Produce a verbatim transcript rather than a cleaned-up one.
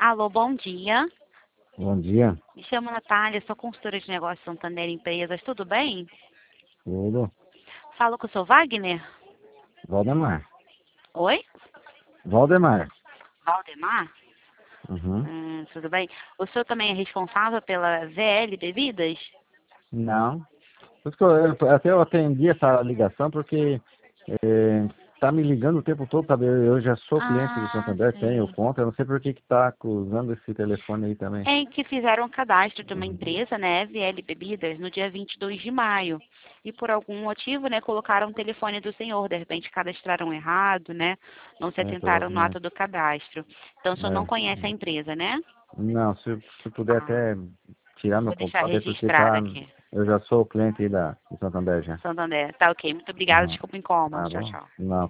Alô, bom dia. Bom dia. Me chamo Natália, sou consultora de negócios Santander Empresas, tudo bem? Tudo. Falo com o seu Wagner? Valdemar. Oi? Valdemar. Valdemar? Uhum. Hum, tudo bem. O senhor também é responsável pela V L Bebidas? Não. Por isso que eu, eu- até eu atendi essa ligação porque é, tá me ligando o tempo todo, sabe? Eu, eu já sou cliente do Ah, Santander, tenho sim. conta, eu não sei por que que tá usando esse telefone aí também. É que fizeram um cadastro de uma Uhum. empresa, né, V L Bebidas, no dia vinte e dois de maio. E por algum motivo, né, colocaram o telefone do senhor, de repente cadastraram errado, né, não se É, atentaram no ato provavelmente. do cadastro. Então o senhor não É. conhece a empresa, né? Não, se, se puder Ah, até tirar meu vou deixar computador, porque registrado tá. aqui. Eu já sou cliente aí da, do Santander já. Santander. Tá ok. Muito obrigada. Uhum. Desculpa o incômodo. Tá Tchau, bom? tchau. Não.